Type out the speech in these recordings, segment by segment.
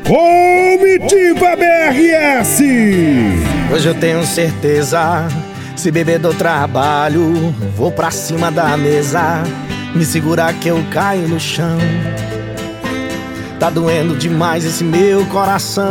Comitiva BRS. Hoje eu tenho certeza, se beber do trabalho, vou pra cima da mesa. Me segura que eu caio no chão. Tá doendo demais esse meu coração.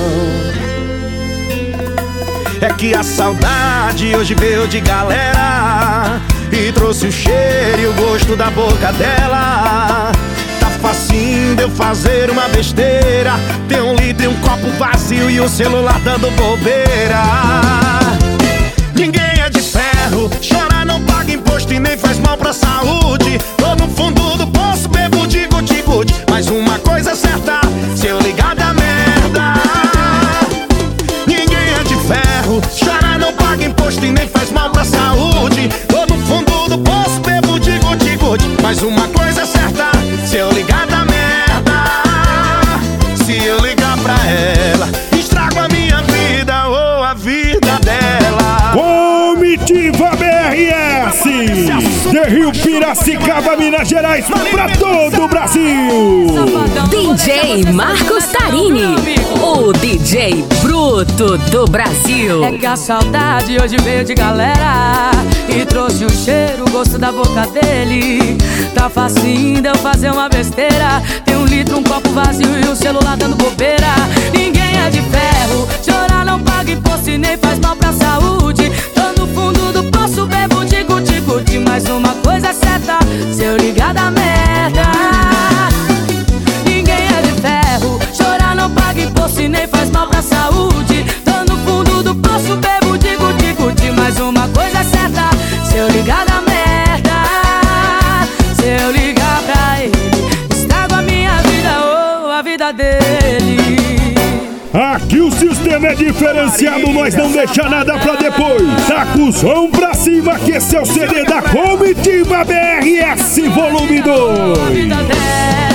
É que a saudade hoje veio de galera e trouxe o cheiro e o gosto da boca dela. Tá facinho de eu fazer uma besteira, ter um litro e um copo vazio e o celular dando bobeira. Ninguém é de ferro, chorar não paga imposto e nem faz mal pra saúde. Tô no fundo do poço, bebo de guti-guti, mas uma coisa é certa, se eu ligar da merda. Ninguém é de ferro, chorar não paga imposto e nem faz mal pra saúde. Tô no fundo do poço, bebo de guti-guti, mas uma coisa é certa, se eu ligar da merda. Se eu ligar pra ela, estrago a minha vida ou a vida dela. Comitiva BRS, de Rio Piracicaba, Minas Gerais, pra todo o Brasil. DJ Marcos Tarini, o DJ bruto do Brasil. É que a saudade hoje veio de galera e trouxe o cheiro, o gosto da boca dele. Tá facinho de eu fazer uma besteira, tem um litro, um copo vazio e o celular dando bobeira. Ninguém é de ferro, chorar não paga imposto e nem faz mal pra saúde. Tô no fundo do poço, bebo de guti-guti, mas uma coisa é certa, se eu ligar da merda. Ninguém é de ferro, chorar não paga imposto e nem faz mal pra saúde. Tô no fundo do poço, bebo de guti-guti, mas uma coisa é certa, se eu ligar da merda. Se eu ligar pra ele, estrago a minha vida ou a vida dele. Aqui o sistema é diferenciado, nós não deixa nada pra depois. Tá com o som pra cima, que esse é o CD da Comitiva BRS Volume 2.